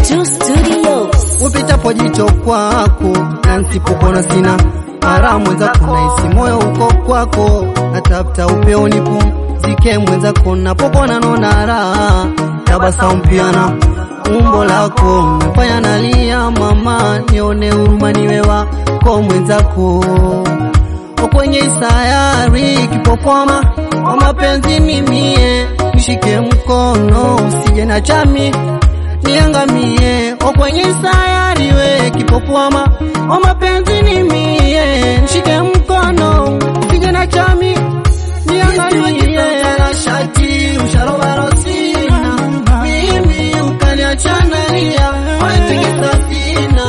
Juice Studios. Upitapo jicho kwako na nsipopona sina mara mwenzako naisi moyo uko kwako, natafuta upeo nipumzike mwenzako, napopona naona raha, tabasamu pia na umbo lako mfanya nalia, mama nione huruma niwe wako mwenzako. Kwenye sayari kipokwama wa mapenzi mimie, nishike mkono usije na chami niangamie. Kwenye sayari we kipokwama wa mapenzi mimie, nishike mkono usije na chami niangamie. Shati usharobaro sina mimi ukaniachana lia watikisa sina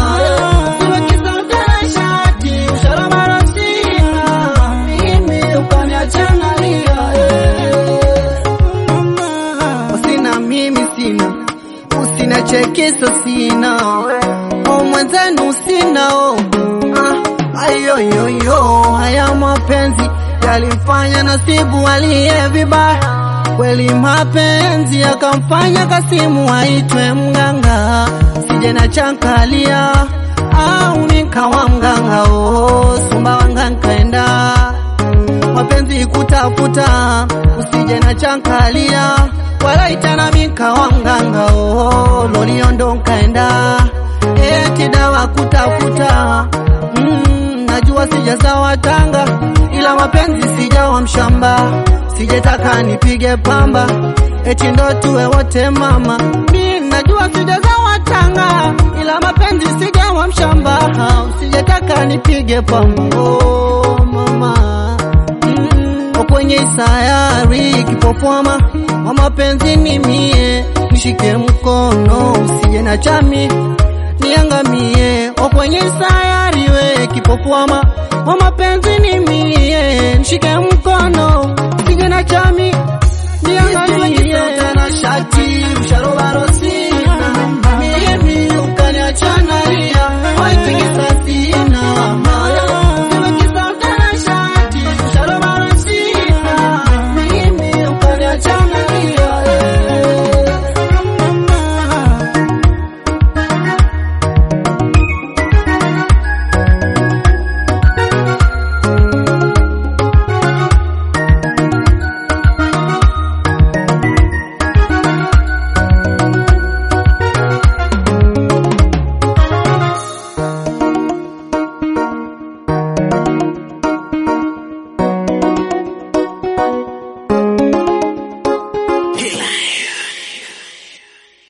usina chekiso sina mwenzenu sina ayoyoyo. Haya mapenzi yalimfanya nasibu aliye vibaya kweli, mapenzi yakamfanya Kasimu aitwe mganga, sije na chankalia au nikawa mganga sumba wanga nkaenda mapenzi kutafuta, usije na chankalia wala itana mika wa mganga loliondo nkaenda eti dawa kutafuta. Najua sijazawa Tanga ila mapenzi sijawa mshamba, sijetaka nipige pamba eti ndo tuwe wote mama. Najua sijazawa Tanga ila mapenzi sijawa mshamba, sijetaka nipige pamba mama. Kwenye sayari kipokwama wa mapenzi mimie, nishike mkono usije na chami niangamie. Kwenye sayari we kipokwama wa mapenzi mimie, nishike mkono usije na chami niangamie.